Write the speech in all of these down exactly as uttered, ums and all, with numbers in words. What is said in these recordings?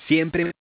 Siempre.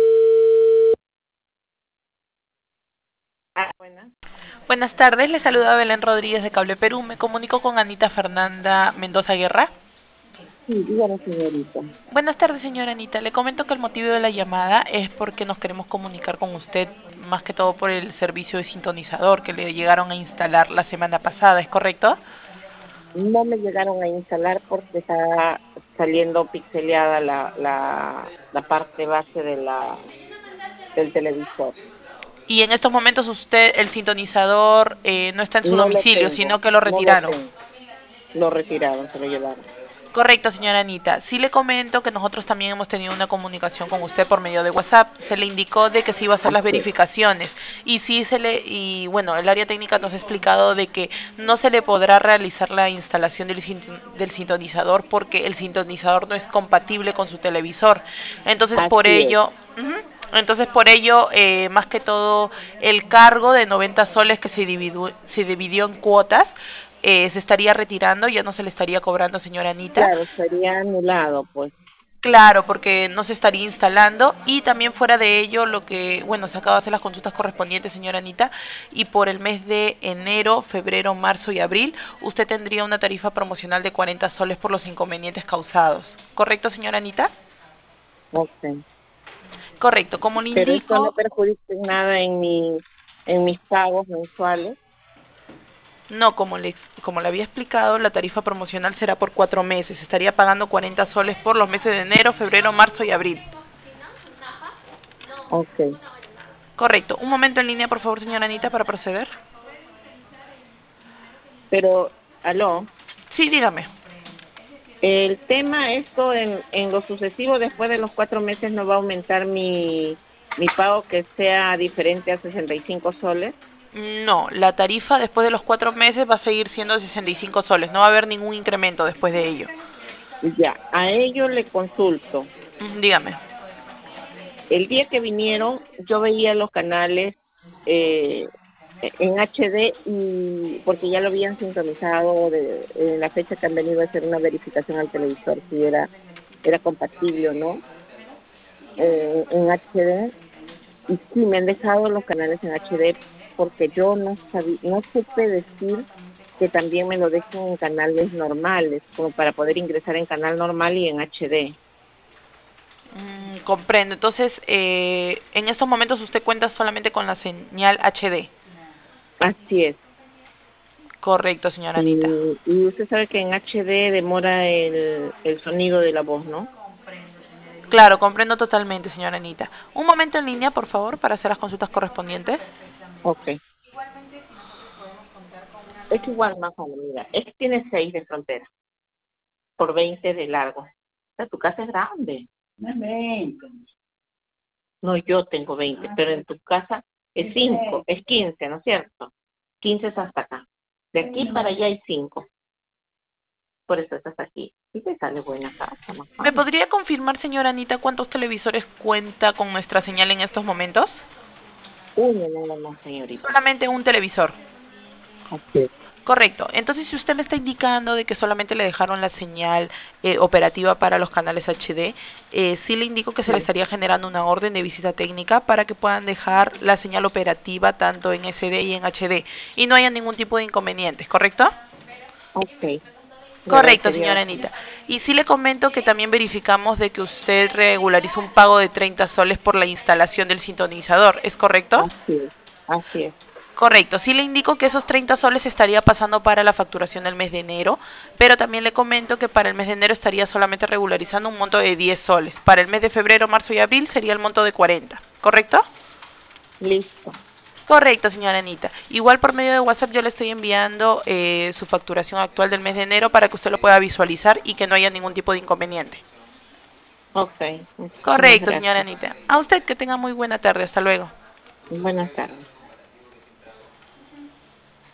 Ah, buenas. Buenas tardes, le saluda Belén Rodríguez de Cable Perú. Me comunico con Anita Fernanda Mendoza Guerra. Sí, dígame, señorita. Buenas tardes, señora Anita. Le comento que el motivo de la llamada es porque nos queremos comunicar con usted, más que todo por el servicio de sintonizador que le llegaron a instalar la semana pasada, ¿es correcto? No me llegaron a instalar porque está saliendo pixeleada la, la, la parte base de la del televisor. Y en estos momentos usted, el sintonizador, eh, no está en su No lo domicilio, tengo, sino que lo no lo retiraron. tengo. Lo retiraron, se lo llevaron. Correcto, señora Anita. Sí le comento que nosotros también hemos tenido una comunicación con usted por medio de WhatsApp. Se le indicó de que se iba a hacer las Así es. verificaciones y sí se le y bueno, el área técnica nos ha explicado de que no se le podrá realizar la instalación del, del sintonizador porque el sintonizador no es compatible con su televisor. Entonces por Así es. ello, uh-huh, entonces por ello eh, más que todo el cargo de noventa soles que se dividió, se dividió en cuotas eh, se estaría retirando, ya no se le estaría cobrando, señora Anita. Claro, sería anulado, pues. Claro, porque no se estaría instalando y también fuera de ello lo que, bueno, se acaba de hacer las consultas correspondientes, señora Anita, y por el mes de enero, febrero, marzo y abril, usted tendría una tarifa promocional de cuarenta soles por los inconvenientes causados. ¿Correcto, señora Anita? Ok. Correcto, como le Pero esto no indico, perjudica en nada en mi, en mis pagos mensuales. no, como le, como le había explicado, la tarifa promocional será por cuatro meses. Estaría pagando cuarenta soles por los meses de enero, febrero, marzo y abril. Ok. Correcto. Un momento en línea, por favor, señora Anita, para proceder. Pero, aló. Sí, dígame. El tema, esto en, en lo sucesivo, después de los cuatro meses, no va a aumentar mi, mi pago que sea diferente a sesenta y cinco soles. No, la tarifa después de los cuatro meses va a seguir siendo sesenta y cinco soles. No va a haber ningún incremento después de ello. Ya, a ello le consulto. Mm, Dígame. El día que vinieron, yo veía los canales eh, en H D y porque ya lo habían sintonizado de, en la fecha que han venido a hacer una verificación al televisor si era era compatible o no eh, en H D. Y sí, me han dejado los canales en H D porque yo no sabía, no supe decir que también me lo dejen en canales normales, como para poder ingresar en canal normal y en H D. Mm, comprendo. Entonces, eh, en estos momentos usted cuenta solamente con la señal H D. Así es. Correcto, señora Anita. Y, y usted sabe que en H D demora el, el sonido de la voz, ¿no? Claro, comprendo totalmente, señora Anita. Un momento en línea, por favor, para hacer las consultas correspondientes. Ok. Es igual más o menos, mira, es que tiene seis de frontera por veinte de largo. O sea, tu casa es grande. No es veinte. No, yo tengo veinte, pero en tu casa es cinco, es quince, ¿no es cierto? quince es hasta acá. De aquí para allá hay cinco. Por eso estás aquí. Y te sale buena casa, más ¿Me fácil. podría confirmar, señora Anita, cuántos televisores cuenta con nuestra señal en estos momentos? Uno nada más, señorita. Solamente un televisor. Así es. Correcto. Entonces, si usted me está indicando de que solamente le dejaron la señal eh, operativa para los canales H D, eh, sí le indico que se le Sí. estaría generando una orden de visita técnica para que puedan dejar la señal operativa tanto en S D y en H D y no haya ningún tipo de inconvenientes, ¿correcto? Ok. Le Correcto, agradecería señora bastante. Anita. Y sí le comento que también verificamos de que usted regularizó un pago de treinta soles por la instalación del sintonizador, ¿es correcto? Así es. Así es. Correcto, sí le indico que esos treinta soles estaría pasando para la facturación del mes de enero, pero también le comento que para el mes de enero estaría solamente regularizando un monto de diez soles. Para el mes de febrero, marzo y abril sería el monto de cuarenta, ¿correcto? Listo. Correcto, señora Anita. Igual por medio de WhatsApp yo le estoy enviando eh, su facturación actual del mes de enero para que usted lo pueda visualizar y que no haya ningún tipo de inconveniente. Ok. Muchísimas Correcto, señora gracias. Anita. A usted que tenga muy buena tarde. Hasta luego. Buenas tardes.